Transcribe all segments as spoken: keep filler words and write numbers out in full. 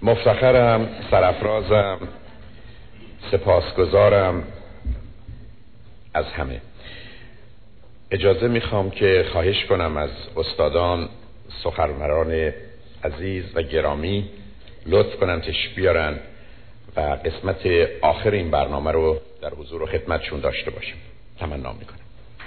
مفتخرم، سرافرازم، سپاسگزارم از همه. اجازه میخوام که خواهش کنم از استادان، سخنوران عزیز و گرامی لطف کنن تشریف بیارن و قسمت آخر این برنامه رو در حضور و خدمتشون داشته باشیم. تمنا میکنم.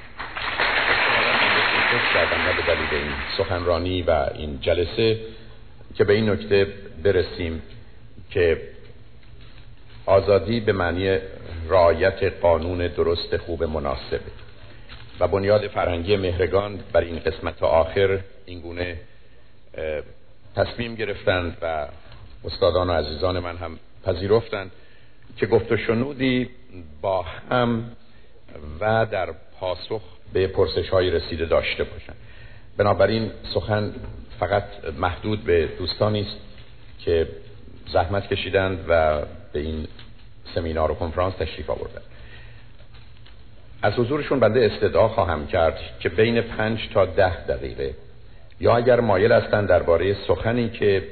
به دلیل این سخنرانی و این جلسه که به این نکته برسیم که آزادی به معنی رعایت قانون درست، خوب، مناسب و بنیاد فرهنگی مهرگان بر این قسمت آخر این گونه تصمیم گرفتند و استادان و عزیزان من هم پذیرفتند که گفت و شنودی با هم و در پاسخ به پرسش‌های رسیده داشته باشند. بنابراین سخن فقط محدود به دوستانی است که زحمت کشیدند و به این سمینار و کنفرانس تشریف آوردند. از حضورشون بنده استدعا خواهم کرد که بین پنج تا ده دقیقه یا اگر مایل هستند درباره سخنی که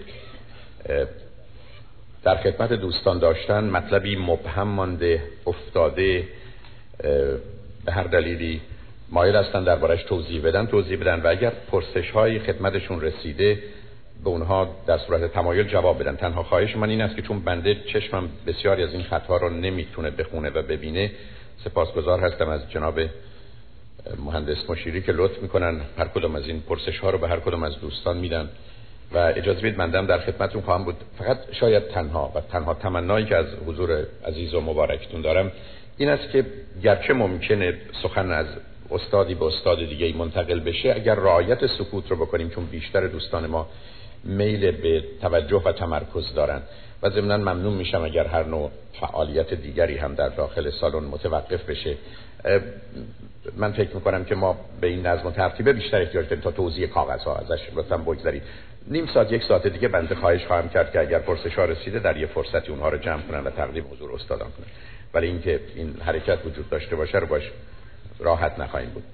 در خدمت دوستان داشتن مطلبی مبهم مانده، افتاده، به هر دلیلی مایل هستند دربارش توضیح بدن توضیح بدن و اگر پرسش های خدمتشون رسیده به اونها در صورت تمایل جواب بدن. تنها خواهش من این است که چون بنده چشمم بسیاری از این خطها رو نمیتونه بخونه و ببینه، سپاسگزار هستم از جناب مهندس مشیری که لطف میکنن هر کدوم از این پرسش ها رو به هر کدوم از دوستان میدن و اجازه بدید بندم در خدمتتون خواهم بود. فقط شاید تنها و تنها تمنایی که از حضور عزیز و مبارکتون دارم این است که گرچه ممکنه سخن از استادی به استاد دیگه منتقل بشه، اگر رعایت سکوت رو بکنیم، چون بیشتر دوستان ما میل به توجه و تمرکز دارن و ضمناً ممنون میشم اگر هر نوع فعالیت دیگری هم در داخل سالن متوقف بشه. من فکر میکنم که ما به این نظم و ترتیب بیشتر احتیاج داریم تا توزیع کاغذها ازش لطفاً بگذارید. نیم ساعت یک ساعت دیگه بنده خواهش خواهم کرد که اگر پرسش‌ها رسیده در یه فرصتی اونها رو جمع کنن و تقدیم حضور استادان کنن، ولی اینکه این حرکت وجود داشته باشه رو باش راحت نخواهیم بود.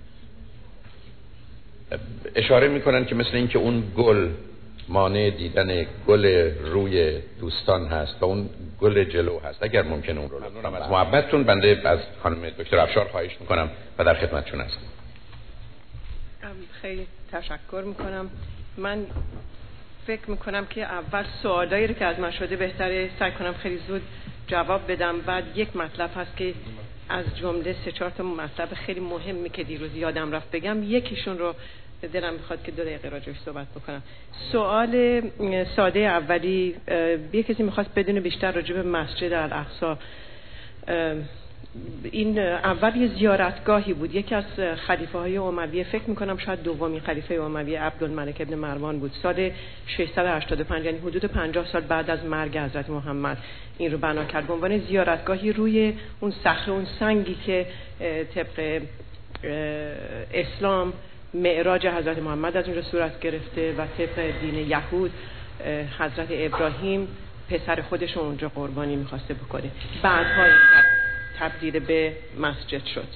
اشاره میکنن که مثل اینکه اون گل مانع دیدن گل روی دوستان هست و اون گل جلو هست. اگر ممکن اون رو لطفاً از محبتتون بنده از خانم دکتر افشار خواهش میکنم و در خدمتشون هستم. خیلی تشکر میکنم. من فکر میکنم که اول سوالایی رو که از من شده بهتره سعی کنم خیلی زود جواب بدم. بعد یک مطلب هست که از جمله سه چهار تا مطلب خیلی مهمی که دیروز یادم رفت بگم، یکیشون رو دلم میخواد که دو دقیقه راجعش صحبت بکنم. سوال ساده اولی، یه کسی میخواست بدونه بیشتر راجع به مسجد الاقصی. این اول یه زیارتگاهی بود، یکی از خلیفه های امویه، فکر میکنم شاید دومین خلیفه امویه عبدالملک ابن مروان بود، سال ششصد و هشتاد و پنج، یعنی حدود پنجاه سال بعد از مرگ حضرت محمد این رو بنا کرد به عنوان زیارتگاهی روی اون صخره، اون سنگی که طبق اسلام معراج حضرت محمد از اونجا صورت گرفته و طبق دین یهود حضرت ابراهیم پسر خودش رو اونجا قربانی میخواسته بکنه. بعدها این تبدیل به مسجد شد.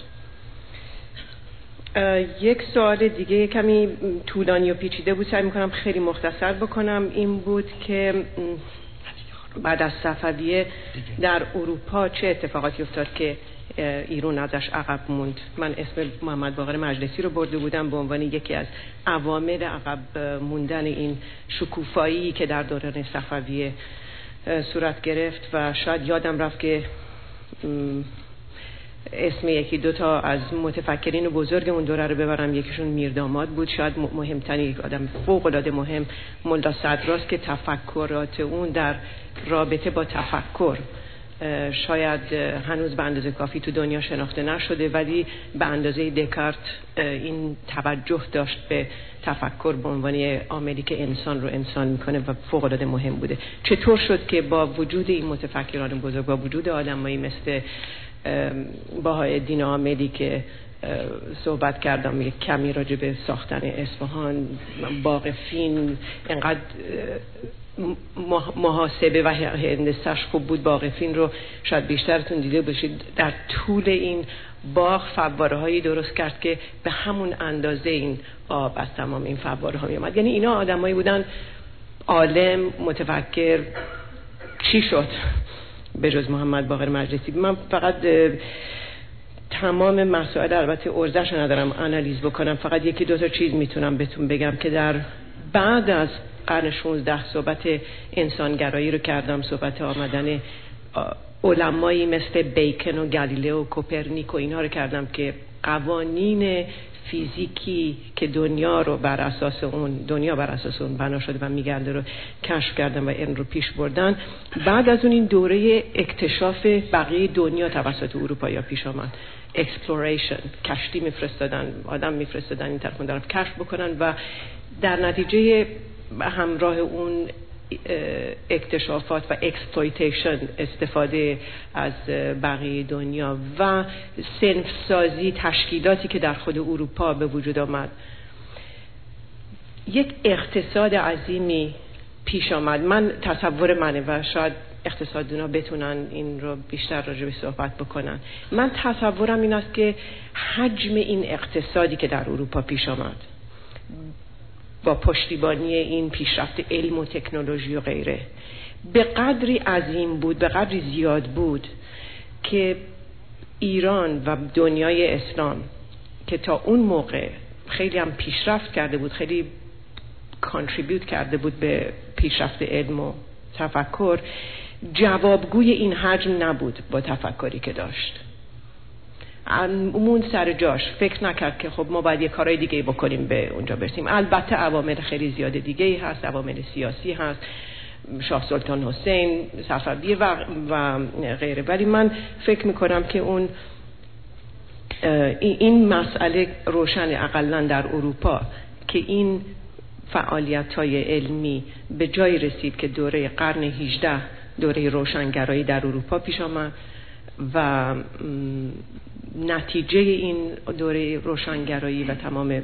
یک سوال دیگه کمی طولانی و پیچیده بود، سعی میکنم خیلی مختصر بکنم. این بود که بعد از صفویه در اروپا چه اتفاقاتی افتاد که ایران ازش عقب موند. من اسم محمد باقر مجلسی رو برده بودم به عنوان یکی از عوامل عقب موندن این شکوفایی که در دوران صفویه صورت گرفت و شاید یادم رفت که اسم یکی دو تا از متفکرین بزرگ اون دوره رو ببرم. یکیشون میرداماد بود، شاید مهمترین آدم فوق العاده مهم ملا صدراست که تفکرات اون در رابطه با تفکر شاید هنوز به اندازه کافی تو دنیا شناخته نشده، ولی به اندازه دکارت این توجه داشت به تفکر به عنوان عاملی که انسان رو انسان میکنه و فوق العاده مهم بوده. چطور شد که با وجود این متفکران بزرگ، با وجود آدمایی مثل بهاءالدین عاملی که صحبت کردم یک کمی راجع به ساختن اصفهان، باقفین انقدر محاسبه و هندسه‌اش خوب بود، باقفین رو شاید بیشترتون دیده باشید، در طول این باغ فواره هایی درست کرد که به همون اندازه این آب از تمام این فواره ها می اومد. یعنی اینا آدمایی بودن عالم، متفکر، چی شد به جز محمد باقر مجلسی. من فقط تمام مسائل البته ارزش ندارم آنالیز بکنم، فقط یکی دو تا چیز میتونم بهتون بگم که در بعد از قرن شانزده صحبت انسانگرایی رو کردم، صحبت آمدن علمایی مثل بیکن و گالیله و کوپرنیک و اینها رو کردم که قوانین فیزیکی که دنیا رو بر اساس اون دنیا بر اساس اون بنا شده و میگرده رو کشف کردن و این رو پیش بردن. بعد از اون این دوره اکتشاف بقیه دنیا توسط اروپایی‌ها پیش آمد. exploration، کشتی میفرستادن، آدم میفرستادن این طرف اون طرف کشف بکنن و در نتیجه همراه اون اکتشافات و اکسپلویتیشن، استفاده از بقیه دنیا و صنف سازی، تشکیلاتی که در خود اروپا به وجود آمد، یک اقتصاد عظیمی پیش آمد. من تصور منه و شاید اقتصاددونا بتونن این رو بیشتر راجع به صحبت بکنن. من تصورم این است که حجم این اقتصادی که در اروپا پیش آمد با پشتیبانی این پیشرفت علم و تکنولوژی و غیره به قدری عظیم بود، به قدری زیاد بود که ایران و دنیای اسلام که تا اون موقع خیلی هم پیشرفت کرده بود، خیلی کانتریبیوت کرده بود به پیشرفت علم و تفکر، جوابگوی این حجم نبود با تفکری که داشت. امون سر جاش فکر نکرد که خب ما باید یه کارهای دیگه بکنیم به اونجا برسیم. البته عوامل خیلی زیاد دیگه هست، عوامل سیاسی هست، شاه سلطان حسین، صفویه و, و غیره، ولی من فکر میکنم که اون این مسئله روشن اقلن در اروپا که این فعالیت‌های علمی به جای رسید که دوره قرن هجدهم دوره روشنگرایی در اروپا پیش آمد و نتیجه این دوره روشنگرایی و تمام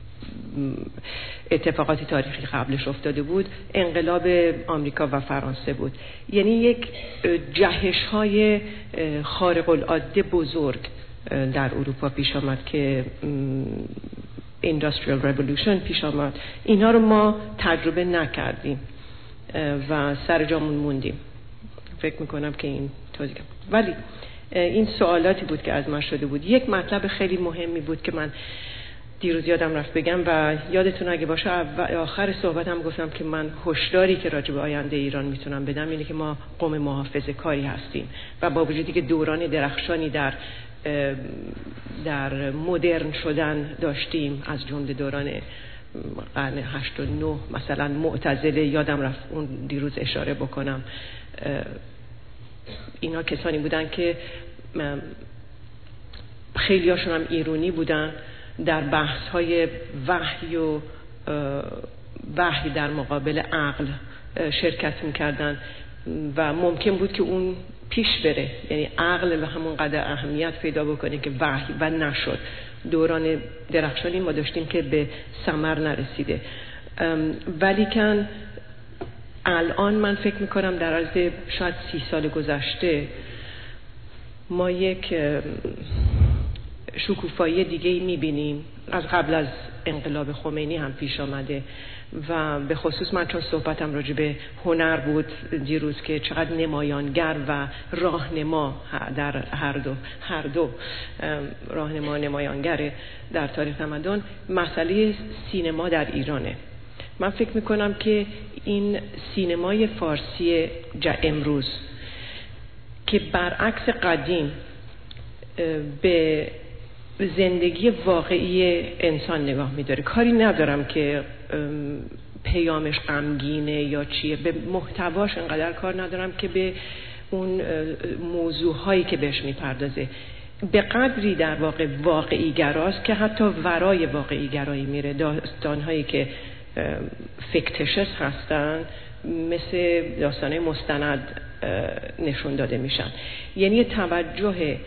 اتفاقات تاریخی قبلش افتاده بود انقلاب آمریکا و فرانسه بود. یعنی یک جهش های خارق العاده بزرگ در اروپا پیش آمد که Industrial Revolution پیش آمد. اینها رو ما تجربه نکردیم و سر جامون موندیم. فکر میکنم که این توضیح. ولی این سوالاتی بود که از من شده بود. یک مطلب خیلی مهمی بود که من دیروز یادم رفت بگم و یادتون اگه باشه آخر صحبتم گفتم که من هشداری که راجع به آینده ایران میتونم بدم اینه که ما قوم محافظه‌کاری هستیم و با وجودی که دوران درخشانی در در مدرن شدن داشتیم، از جمله دوران قرن هشت و نه مثلا معتزله، یادم رفت اون دیروز اشاره بکنم، اینا کسانی بودن که خیلی هاشون هم ایرانی بودن، در بحث های وحی و وحی در مقابل عقل شرکت میکردن و ممکن بود که اون پیش بره، یعنی عقل و همون قدر اهمیت پیدا بکنه که وحی، و نشد. دوران درخشانی ما داشتیم که به ثمر نرسیده، ولی کن الان من فکر میکنم در عرض شاید سی سال گذشته ما یک شکوفایی دیگه میبینیم. از قبل از انقلاب خمینی هم پیش آمده و به خصوص من چون صحبتم راجع به هنر بود دیروز که چقدر نمایانگر و راهنما در هر دو هر دو راهنما نمایانگره در تاریخ تمدن، مسئله سینما در ایرانه. من فکر میکنم که این سینمای فارسی امروز که برعکس قدیم به زندگی واقعی انسان نگاه می‌داره، کاری ندارم که پیامش غمگینه یا چیه، به محتواش انقدر کار ندارم که به اون موضوعهایی که بهش میپردازه، به قدری در واقع واقعی گراست که حتی ورای واقعی گرایی میره. داستانهایی که فیکتیشس هستن مثل داستانه مستند نشون داده میشن، یعنی توجه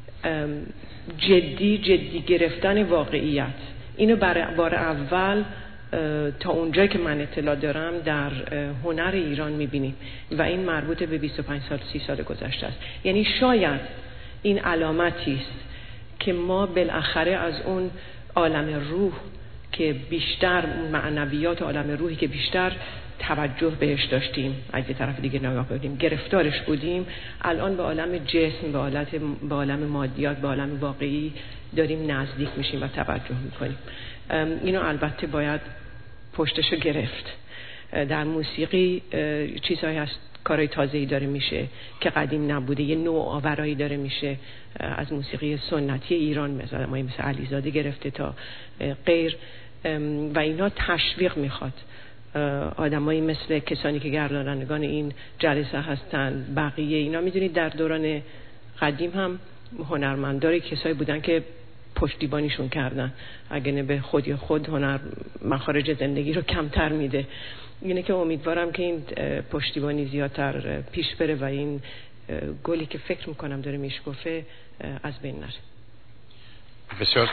جدی جدی گرفتن واقعیت. اینو برای بار اول تا اونجایی که من اطلاع دارم در هنر ایران میبینیم و این مربوط به بیست و پنج سال سی سال گذشته است. یعنی شاید این علامتی است که ما بالاخره از اون عالم روح که بیشتر، معنویات عالم روحی که بیشتر توجه بهش داشتیم، از یه طرف دیگه نگاه کنیم گرفتارش بودیم، الان به عالم جسم، به عالم به عالم مادیات، به عالم واقعی داریم نزدیک میشیم و توجه میکنیم. اینو البته باید پشتشو گرفت. در موسیقی چیزهایی هست، کارهای تازه‌ای داره میشه که قدیم نبوده، یه نوع آورایی داره میشه از موسیقی سنتی ایران، مثلا ما مثل علیزاده گرفته تا غیر، و اینا تشویق میخواد. آدمایی مثل کسانی که گردانندگان این جلسه هستن، بقیه اینا، میدونید در دوران قدیم هم هنرمنداری کسایی بودن که پشتیبانیشون کردن، اگه نه به خودی خود هنر مخارج زندگی رو کمتر میده. اینه که امیدوارم که این پشتیبانی زیادتر پیش بره و این گلی که فکر میکنم داره میشکفه از بین نره. بسیار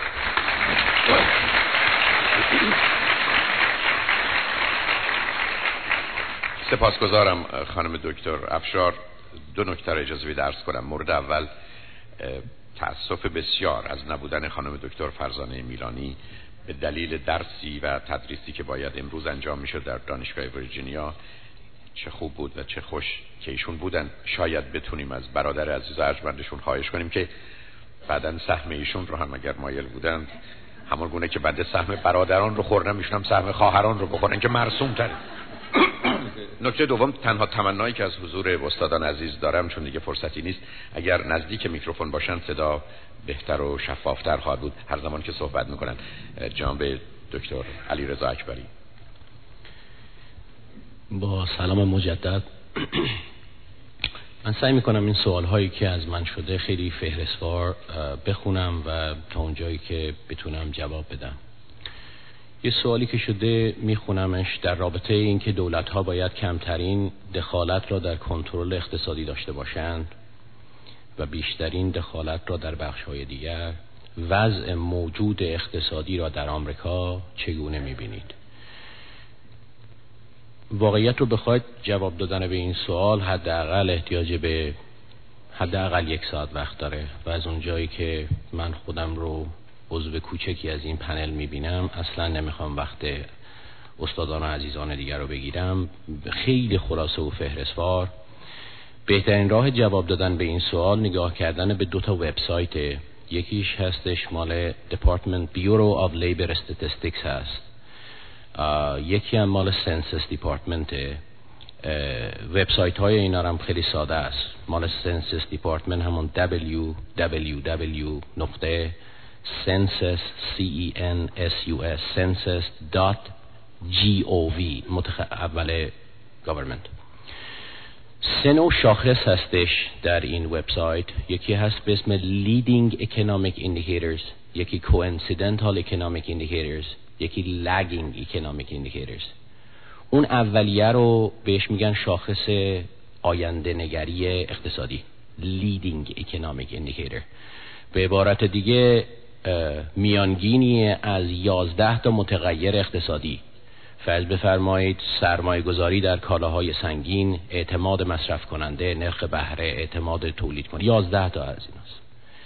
سپاسگزارم خانم دکتر افشار. دو نکته را اجازه بدید عرض کنم. مورد اول، تأسف بسیار از نبودن خانم دکتر فرزانه میلانی به دلیل درسی و تدریسی که باید امروز انجام میشد در دانشگاه ویرجینیا. چه خوب بود و چه خوش که ایشون بودن. شاید بتونیم از برادر عزیز ارجمندشون خواهش کنیم که بعداً سهم ایشون رو هم اگر مایل بودند، همون گونه که بعد سهم برادران رو خوردن، میشونم سهم خواهران رو بخورن که مرسوم تره. نکته دوم، تنها تمنایی که از حضور استادان عزیز دارم، چون دیگه فرصتی نیست، اگر نزدیک میکروفون باشن صدا بهتر و شفافتر خواهد بود هر زمان که صحبت میکنن. جناب دکتر علیرضا اکبری. با سلام مجدد. من سعی میکنم این سوال هایی که از من شده خیلی فهرستوار بخونم و تا اونجایی که بتونم جواب بدم. یه سوالی که شده میخونمش در رابطه این که دولت ها باید کمترین دخالت را در کنترل اقتصادی داشته باشند و بیشترین دخالت را در بخش های دیگر. وضع موجود اقتصادی را در آمریکا چگونه میبینید؟ واقعیت رو بخواید جواب دادن به این سوال حداقل احتیاج به حداقل یک ساعت وقت داره و از اونجایی که من خودم رو عضو کوچکی از این پنل میبینم، اصلا نمیخوام وقت استادان و عزیزان دیگر رو بگیرم. خیلی خلاصه و فهرستوار، بهترین راه جواب دادن به این سوال نگاه کردن به دو تا وبسایت. یکیش هستش مال Department Bureau of Labor Statistics هست، یکی هم مال Census Department. وبسایت های اینا هم خیلی ساده است. مال Census Department همون دبلیو دبلیو دبلیو دات census c e n s u s census dot gov متخ... اول government. سه نوع شاخص هستش در این وبسایت. یکی هست به اسم leading economic indicators، یکی coincidental economic indicators، یکی lagging economic indicators. اون اولیه رو بهش میگن شاخص آینده نگری اقتصادی، leading economic indicator. به عبارت دیگه میانگینی از یازده تا متغیر اقتصادی. فرض بفرمایید سرمایه گذاری در کالاهای سنگین، اعتماد مصرف کننده، نرخ بهره، اعتماد تولید کننده، یازده تا از ایناست.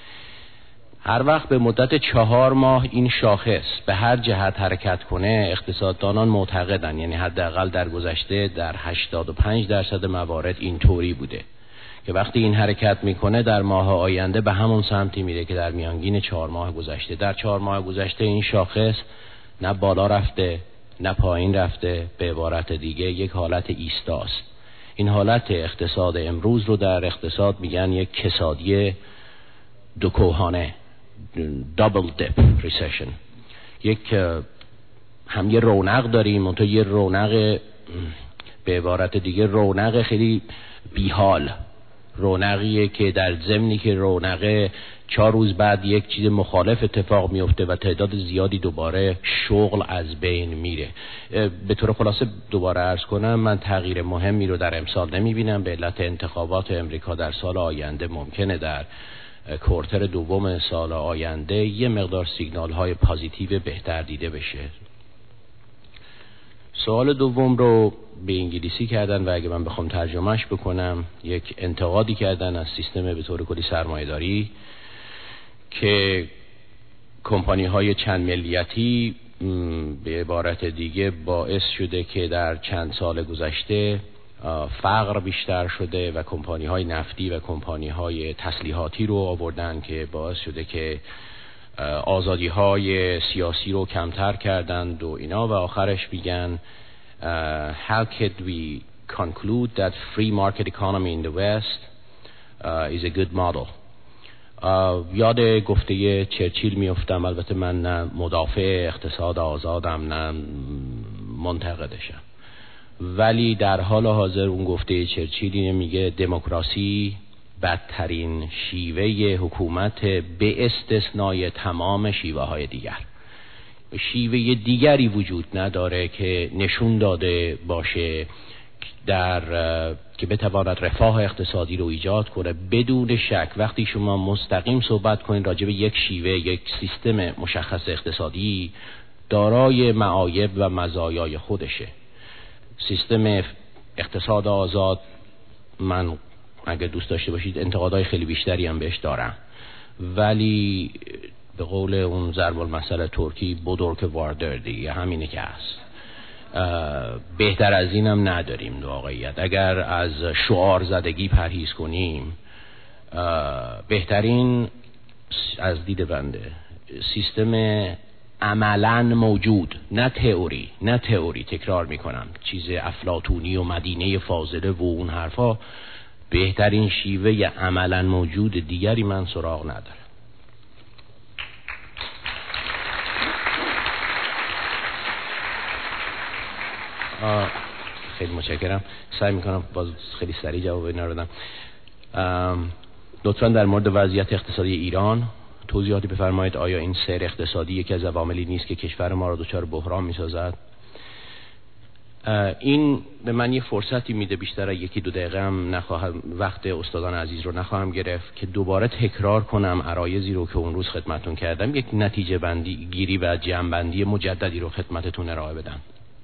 هر وقت به مدت چهار ماه این شاخص به هر جهت حرکت کنه، اقتصاددانان معتقدن، یعنی حداقل در گذشته در هشتاد و پنج درصد موارد اینطوری بوده که وقتی این حرکت میکنه در ماه آینده به همون سمتی میره که در میانگین چهار ماه گذشته. در چهار ماه گذشته این شاخص نه بالا رفته نه پایین رفته، به عبارت دیگه یک حالت ایستاست. این حالت اقتصاد امروز رو در اقتصاد میگن یک کسادی دو کوهانه، double dip recession. یک هم یه رونق داریم و تو یه رونق به عبارت دیگه رونق خیلی بیحال، رونقیه که در ضمنی که رونقه چهار روز بعد یک چیز مخالف اتفاق میفته و تعداد زیادی دوباره شغل از بین میره. به طور خلاصه دوباره عرض کنم، من تغییر مهمی رو در امسال نمیبینم به علت انتخابات امریکا در سال آینده. ممکنه در کوارتر دوم سال آینده یه مقدار سیگنال های پازیتیو بهتر دیده بشه. سوال دوم رو به انگلیسی کردن و اگه من بخوام ترجمهش بکنم، یک انتقادی کردن از سیستم به طور کلی سرمایه‌داری که کمپانی های چند ملیتی به عبارت دیگه باعث شده که در چند سال گذشته فقر بیشتر شده و کمپانی های نفتی و کمپانی های تسلیحاتی رو آوردن که باعث شده که آزادی های سیاسی رو کمتر کردند و اینا و آخرش میگن uh, how could we conclude that free market economy in the West uh, is a good model. uh, یاد گفته چرچیل میافتم. البته من نه مدافع اقتصاد آزادم نه منتقدشم، ولی در حال حاضر اون گفته چرچیل اینه، میگه دموکراسی بدترین شیوه حکومت به استثنای تمام شیوه های دیگر. شیوه دیگری وجود نداره که نشون داده باشه در که بتواند رفاه اقتصادی رو ایجاد کنه. بدون شک وقتی شما مستقیم صحبت کنید راجع به یک شیوه، یک سیستم مشخص اقتصادی، دارای معایب و مزایای خودشه. سیستم اقتصاد آزاد، من اگه دوست داشته باشید انتقادهای خیلی بیشتری هم بهش دارم، ولی به قول اون ضرب المثل ترکی بودرک واردر دیگه همینه که هست. بهتر از اینم نداریم واقعیت. اگر از شعار زدگی پرهیز کنیم، بهترین از دید بنده سیستم عملاً موجود، نه تئوری، نه تئوری تکرار میکنم، چیز افلاطونی و مدینه فاضله و اون حرفا، بهترین شیوه عملاً موجود دیگری من سراغ ندارم. خیلی متشکرم. سعی میکنم باز خیلی سریع جواب اینا رو بدم. لطفاً در مورد وضعیت اقتصادی ایران توضیحاتی بفرمایید. آیا این سیر اقتصادی یکی از عواملی نیست که کشور ما را دچار بحران میسازد؟ این به من یه فرصتی میده، بیشتر یکی دو دقیقه هم نخواهم، وقت استادان عزیز رو نخواهم گرفت که دوباره تکرار کنم عرایضی رو که اون روز خدمتتون کردم، یک نتیجه بندی گیری و جمع بندی مجددی رو خدمتتون ارائه بدم.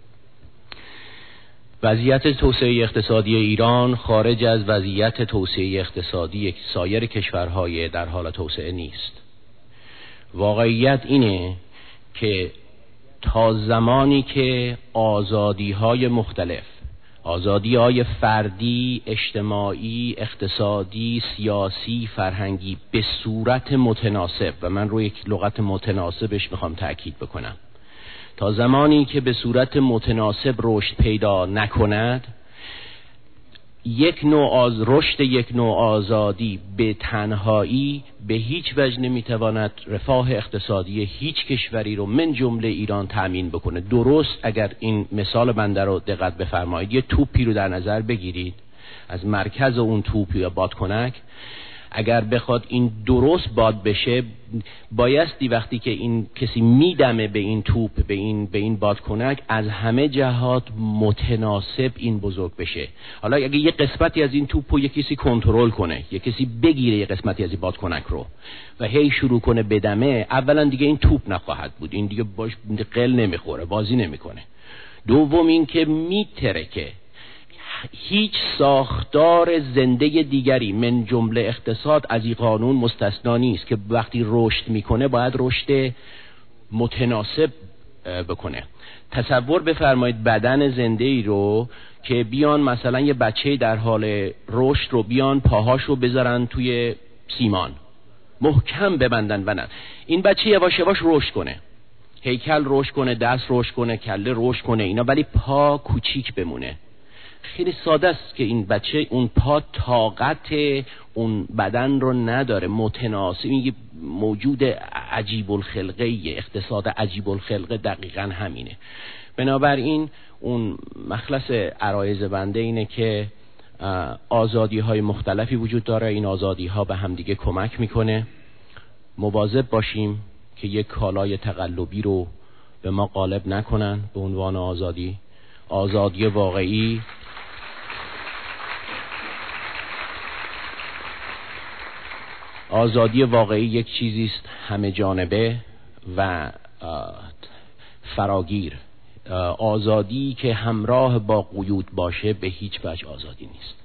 وضعیت توسعه اقتصادی ایران خارج از وضعیت توسعه اقتصادی سایر کشورهای در حال توسعه نیست. واقعیت اینه که تا زمانی که آزادی‌های مختلف، آزادی‌های فردی، اجتماعی، اقتصادی، سیاسی، فرهنگی به صورت متناسب، و من روی یک لغت متناسبش میخوام تأکید بکنم، تا زمانی که به صورت متناسب رشد پیدا نکند، یک نوع از رشد، یک نوع آزادی به تنهایی به هیچ وجه نمیتواند رفاه اقتصادی هیچ کشوری رو من جمله ایران تأمین بکنه. درست اگر این مثال بنده رو دقت بفرمایید، یه توپی رو در نظر بگیرید، از مرکز اون توپ یا بادکنک اگر بخواد این درست باد بشه، بایستی وقتی که این کسی میدمه به این توپ، به این به این بادکنک، از همه جهات متناسب این بزرگ بشه. حالا اگه یه قسمتی از این توپ رو یه کسی کنترل کنه، یه کسی بگیره یه قسمتی از این بادکنک رو و هی شروع کنه بدمه، اولا دیگه این توپ نخواهد بود، این دیگه باش قل نمیخوره، بازی نمیکنه. دوم این که میترکه. هیچ ساختار زنده دیگری من جمله اقتصاد از این قانون مستثنا نیست که وقتی رشد میکنه باید رشد متناسب بکنه. تصور بفرمایید بدن زنده ای رو که بیان مثلا یه بچه در حال رشد رو بیان پاهاش رو بذارن توی سیمان محکم ببندن و نه این بچه یواش یواش رشد کنه، هیکل رشد کنه، دست رشد کنه، کله رشد کنه اینا، ولی پا کوچیک بمونه. خیلی ساده است که این بچه اون پا طاقت اون بدن رو نداره، متناسب، موجود عجیب الخلقه، اقتصاد عجیب الخلقه دقیقاً همینه. بنابراین اون مخلص عرایض بنده اینه که آزادی های مختلفی وجود داره، این آزادی ها به همدیگه کمک میکنه. مواظب باشیم که یک کالای تقلبی رو به ما غالب نکنن به عنوان آزادی. آزادی واقعی آزادی واقعی یک چیزی است همه جانبه و فراگیر. آزادی که همراه با قیود باشه به هیچ وجه آزادی نیست.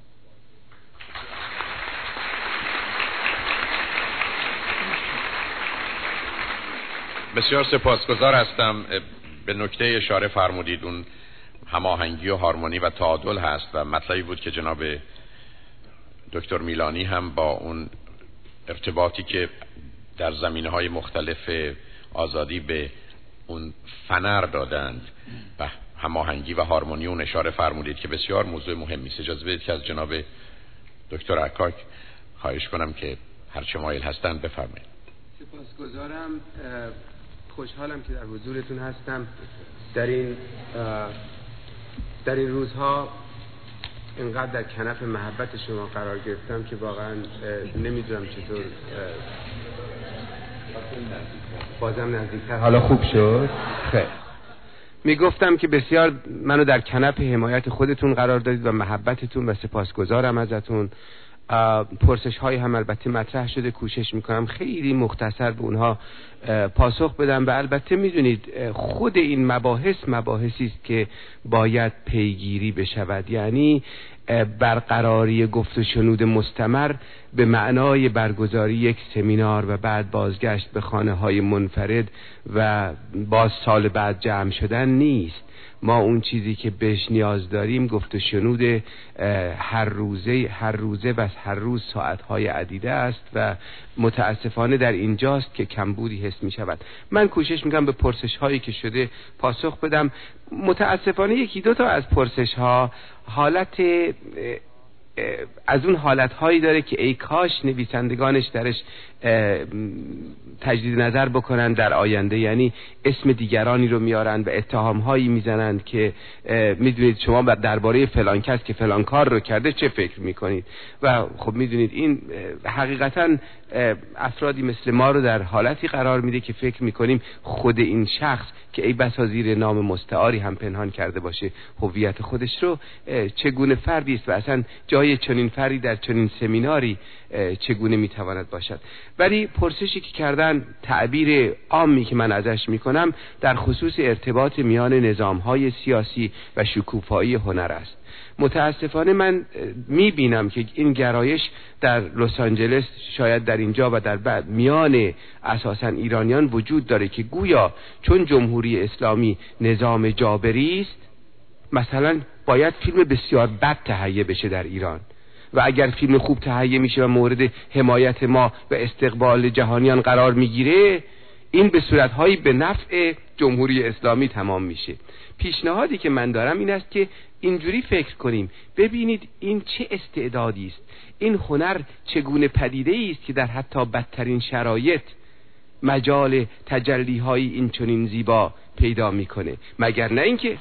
بسیار سپاسگزار هستم. به نکته اشاره فرمودید، اون هماهنگی و هارمونی و تعادل هست و مطلبی بود که جناب دکتر میلانی هم با اون ارتباطی که در زمینه‌های مختلف آزادی به اون فنر دادند و هماهنگی و هارمونی اون اشاره فرمودید که بسیار موضوع مهمی است. اجازه بدید که از جناب دکتر عکاک خواهش کنم که هر چه مایل هستند بفرمایید. سپاسگزارم، خوشحالم که در حضورتون هستم. در این در این روزها اینقدر در کنف محبت شما قرار گرفتم که واقعا نمیدونم چطور بازم نزدیکتر. حالا خوب شد؟ خیر. میگفتم که بسیار منو در کنف حمایت خودتون قرار دادید و محبتتون و سپاسگزارم ازتون. پرسش های هم البته مطرح شده، کوشش میکنم خیلی مختصر به اونها پاسخ بدم و البته میدونید خود این مباحث مباحثی است که باید پیگیری بشود، یعنی برقراری گفت و شنود مستمر به معنای برگزاری یک سمینار و بعد بازگشت به خانه های منفرد و باز سال بعد جمع شدن نیست. ما اون چیزی که بهش نیاز داریم گفت و شنود هر روزه هر روزه و هر روز ساعتهای عدیده است و متاسفانه در اینجاست که کمبودی حس می شود. من کوشش میکنم به پرسش هایی که شده پاسخ بدم. متاسفانه یکی دو تا از پرسش ها حالت از اون حالت هایی داره که ای کاش نویسندگانش درش تجدید نظر بکنن در آینده، یعنی اسم دیگرانی رو میارن و اتهام هایی میزنند که میدونید شما درباره فلان کس که فلان کار رو کرده چه فکر میکنید و خب میدونید این حقیقتا افرادی مثل ما رو در حالتی قرار میده که فکر میکنیم خود این شخص که ای بسا زیر نام مستعاری هم پنهان کرده باشه هویت خودش رو، چگونه فردی است و اصلا جای چنین فردی در چنین سمیناری چگونه میتواند باشد. ولی پرسشی که کردن تعبیر عامی که من ازش میکنم در خصوص ارتباط میان نظامهای سیاسی و شکوفایی هنر است. متاسفانه من میبینم که این گرایش در لس آنجلس، شاید در اینجا و در بعد میان اساساً ایرانیان وجود داره که گویا چون جمهوری اسلامی نظام جابری است مثلا باید فیلم بسیار بد تهیه بشه در ایران و اگر فیلم خوب تهیه میشه و مورد حمایت ما و استقبال جهانیان قرار میگیره این به صورتهایی به نفع جمهوری اسلامی تمام میشه. پیشنهادی که من دارم این است که اینجوری فکر کنیم، ببینید این چه استعدادی است، این هنر چگونه پدیده است که در حتی بدترین شرایط مجال تجلی های این چنین زیبا پیدا میکنه، مگر نه اینکه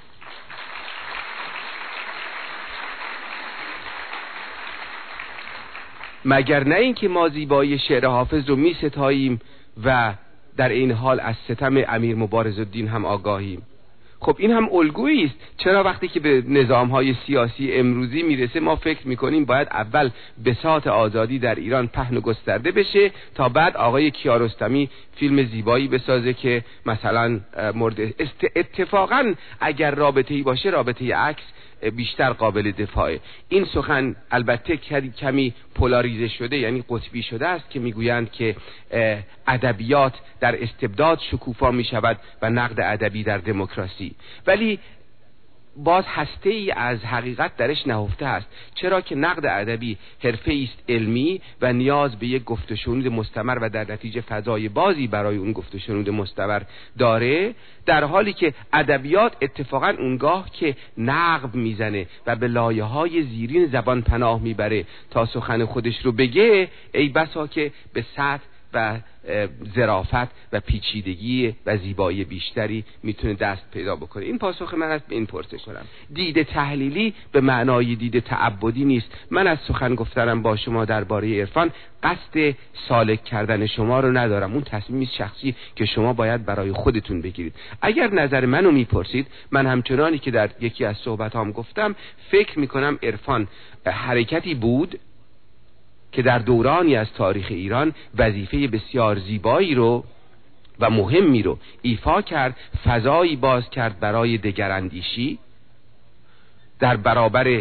مگر نه اینکه ما زیبایی شعر حافظ رو می ستاییم و در این حال از ستم امیر مبارزالدین هم آگاهیم. خب این هم الگویی است. چرا وقتی که به نظام‌های سیاسی امروزی میرسه ما فکر میکنیم باید اول بساط آزادی در ایران پهن و گسترده بشه تا بعد آقای کیارستمی فیلم زیبایی بسازه که مثلا مورد اتفاقا اگر رابطه‌ای باشه رابطه عکس بیشتر قابل دفاعه. این سخن البته کمی پولاریزه شده، یعنی قطبی شده است که میگویند که ادبیات در استبداد شکوفا می شود و نقد ادبی در دموکراسی، ولی باز هسته ای از حقیقت درش نهفته است. چرا که نقد ادبی حرفه است علمی و نیاز به یک گفت و شنود مستمر و در نتیجه فضای بازی برای اون گفت و شنود مستمر داره، در حالی که ادبیات اتفاقا اونگاه که نقد میزنه و به لایه‌های زیرین زبان پناه میبره تا سخن خودش رو بگه، ای بسا که به سطح و ظرافت و پیچیدگی و زیبایی بیشتری میتونه دست پیدا بکنه. این پاسخ من است به این پرسش کنم. دید تحلیلی به معنای دید تعبدی نیست. من از سخن گفتنم با شما درباره عرفان قصد سالک کردن شما رو ندارم. اون تصمیمی شخصی که شما باید برای خودتون بگیرید. اگر نظر منو میپرسید، من همچنانی که در یکی از صحبتام گفتم فکر میکنم عرفان حرکتی بود که در دورانی از تاریخ ایران وظیفه بسیار زیبایی رو و مهمی رو ایفا کرد، فضایی باز کرد برای دگراندیشی در برابر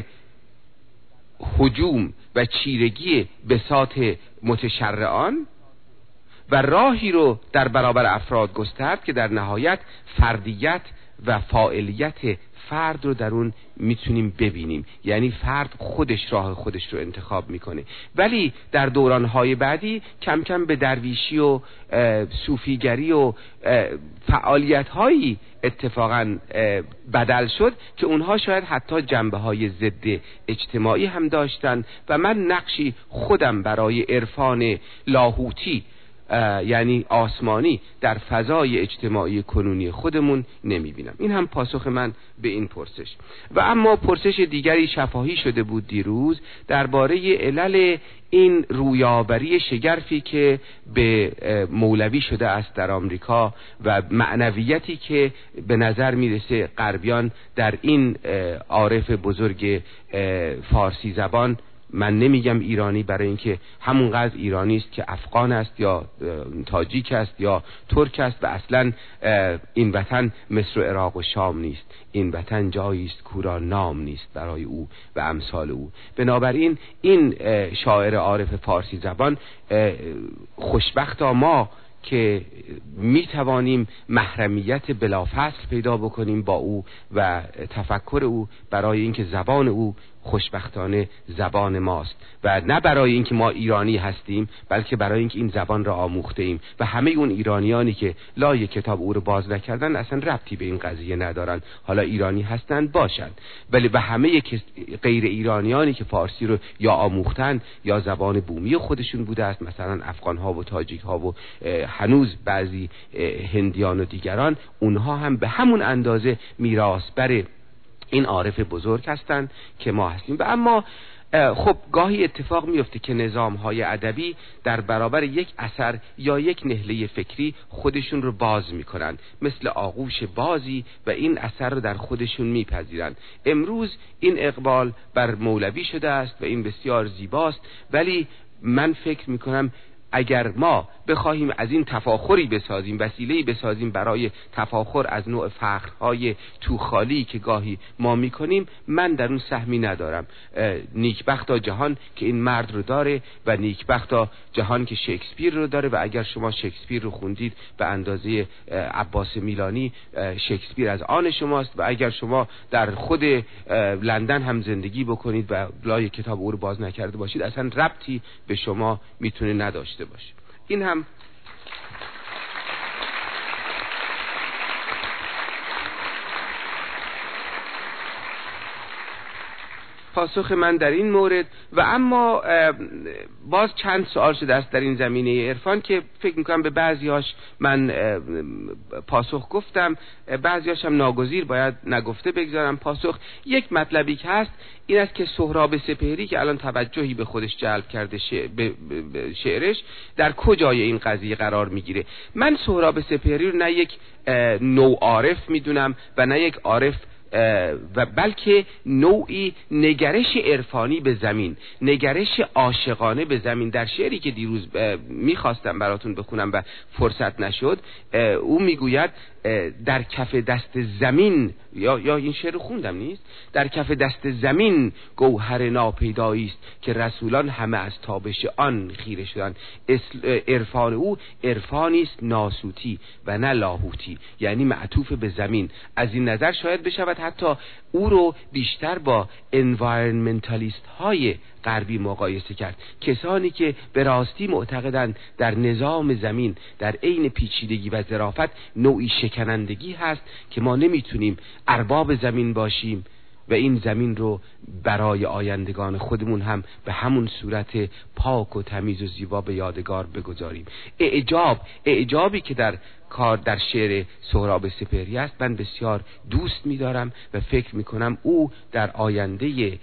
هجوم و چیرگی بساط متشرعان و راهی رو در برابر افراد گسترد که در نهایت فردیت و فاعلیت فرد رو در اون میتونیم ببینیم، یعنی فرد خودش راه خودش رو انتخاب میکنه. ولی در دورانهای بعدی کم کم به درویشی و صوفیگری و فعالیت‌هایی اتفاقا بدل شد که اونها شاید حتی جنبه‌های ضد اجتماعی هم داشتن و من نقشی خودم برای عرفان لاهوتی یعنی آسمانی در فضای اجتماعی کنونی خودمون نمیبینم. این هم پاسخ من به این پرسش. و اما پرسش دیگری شفاهی شده بود دیروز درباره علل این رویاوری شگرفی که به مولوی شده است در آمریکا و معنویتی که به نظر میرسه غربیان در این عارف بزرگ فارسی زبان، من نمیگم ایرانی برای اینکه همونقدر ایرانی است که افغان است یا تاجیک است یا ترک است و اصلا این وطن مصر و عراق و شام نیست. این وطن جایی است کورا نام نیست برای او و امثال او. بنابراین این شاعر عارف فارسی زبان خوشبختا ما که می توانیم محرمیت بلافصل پیدا بکنیم با او و تفکر او برای اینکه زبان او خوشبختانه زبان ماست و نه برای اینکه ما ایرانی هستیم بلکه برای اینکه این زبان را آموخته ایم و همه اون ایرانیانی که لای کتاب او رو باز نکردن اصلا ربطی به این قضیه ندارن، حالا ایرانی هستند باشند، ولی به همه غیر ایرانیانی که فارسی رو یا آموختن یا زبان بومی خودشون بوده است، مثلا افغان ها و تاجیک ها و هنوز بعضی هندیان و دیگران، اونها هم به همون اندازه میراث بر این عارف بزرگ هستند که ما هستیم. و اما خب گاهی اتفاق میفته که نظام‌های ادبی در برابر یک اثر یا یک نهله فکری خودشون رو باز میکنن، مثل آغوش بازی، و این اثر رو در خودشون میپذیرن. امروز این اقبال بر مولوی شده است و این بسیار زیباست، ولی من فکر میکنم اگر ما بخواهیم از این تفاخری بسازیم، وسیله‌ای بسازیم برای تفاخر از نوع فخرهای توخالی که گاهی ما میکنیم، من در اون سهمی ندارم. نیکبختا جهان که این مرد رو داره و نیکبختا جهان که شکسپیر رو داره، و اگر شما شکسپیر رو خوندید به اندازه عباس میلانی، شکسپیر از آن شماست، و اگر شما در خود لندن هم زندگی بکنید و لای کتاب او رو باز نکرده باشید، اصلا ربطی به شما میتونه نداشته باشه. این هم پاسخ من در این مورد. و اما باز چند سوال شده است در این زمینه عرفان که فکر میکنم به بعضیاش من پاسخ گفتم، بعضیاش هم ناگزیر باید نگفته بگذارم پاسخ. یک مطلبی که هست این است که سهراب سپهری که الان توجهی به خودش جلب کرده شعر به شعرش در کجای این قضیه قرار میگیره. من سهراب سپهری رو نه یک نوع عارف میدونم و نه یک عارف و بلکه نوعی نگرش عرفانی به زمین، نگرش عاشقانه به زمین. در شعری که دیروز میخواستم براتون بخونم و فرصت نشد، او میگوید در کف دست زمین، یا یا این شعر رو خوندم نیست، در کف دست زمین گوهر ناپیدایی است که رسولان همه از تابش آن خیره شدن. عرفان او عرفانی است ناسوتی و نه لاهوتی، یعنی معطوف به زمین. از این نظر شاید بشود حتی او رو بیشتر با انوایرنمنتالیست های غربی مقایسه کرد، کسانی که به راستی معتقدند در نظام زمین در عین پیچیدگی و ظرافت نوعی شکنندگی هست که ما نمیتونیم ارباب زمین باشیم و این زمین رو برای آیندگان خودمون هم به همون صورت پاک و تمیز و زیبا به یادگار بگذاریم. اعجاب اعجابی که در کار در شعر سهراب سپهری است من بسیار دوست می‌دارم و فکر می‌کنم او در آینده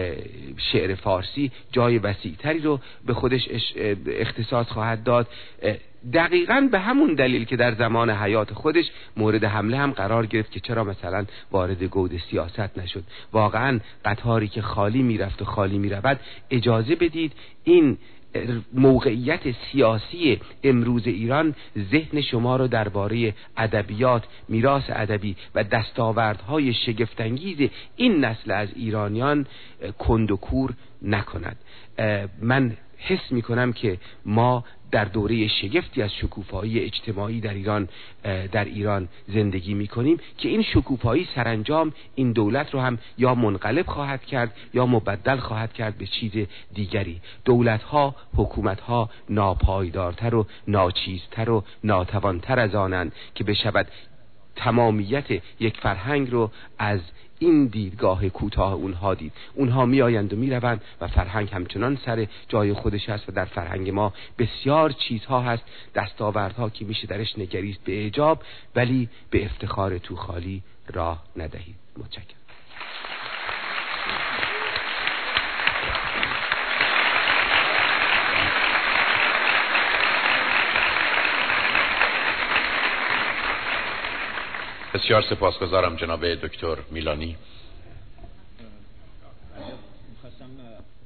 شعر فارسی جای وسیع‌تری رو به خودش اختصاص خواهد داد، دقیقاً به همون دلیل که در زمان حیات خودش مورد حمله هم قرار گرفت که چرا مثلا وارد گود سیاست نشد. واقعاً قطاری که خالی میرفت و خالی میرود، اجازه بدید این موقعیت سیاسی امروز ایران ذهن شما رو درباره ادبیات، میراث ادبی و دستاوردهای شگفت‌انگیز این نسل از ایرانیان کند و کور نکند. من حس می کنم که ما در دوره شگفتی از شکوفایی اجتماعی در ایران در ایران زندگی میکنیم که این شکوفایی سرانجام این دولت رو هم یا منقلب خواهد کرد یا مبدل خواهد کرد به چیز دیگری. دولت‌ها، حکومت‌ها ناپایدارتر و ناچیزتر و ناتوانتر از آنند که بشود تمامیت یک فرهنگ رو از این دیدگاه کوتاه اونها دید. اونها می آیند و می روند و فرهنگ همچنان سر جای خودش هست و در فرهنگ ما بسیار چیزها هست، دستاوردها که میشه درش نگریست به اعجاب، ولی به افتخار تو خالی راه ندهید. متشکرم. بسیار سپاسگزارم جناب دکتر میلانی. میخواستم